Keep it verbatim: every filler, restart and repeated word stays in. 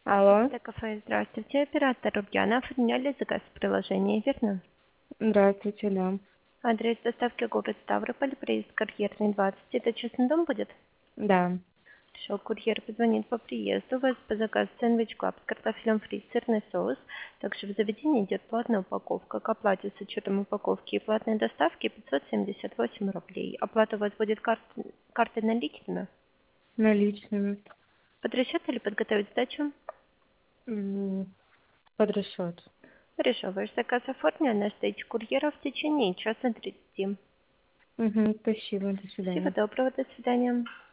Алло, Это кафе. Здравствуйте, оператор Ульяна. Оформляли заказ в приложении, верно? здравствуйте, да. Адрес доставки город Ставрополь, проезд Карьерный, двадцать. Это частный дом будет? Да. Хорошо, курьер позвонит по приезду. У вас по заказу сэндвич клаб с картофелем фри, сырный соус. Также в заведении идет платная упаковка. К оплате с учетом упаковки и платной доставки пятьсот семьдесят восемь рублей. Оплата у вас будет карт... картой наличными. Наличными. Под расчет или подготовить сдачу? М, Под расчет. Хорошо, ваш заказ оформлен на ждите курьера в течение часа тридцати. Угу, спасибо, до Всего свидания. доброго, до свидания.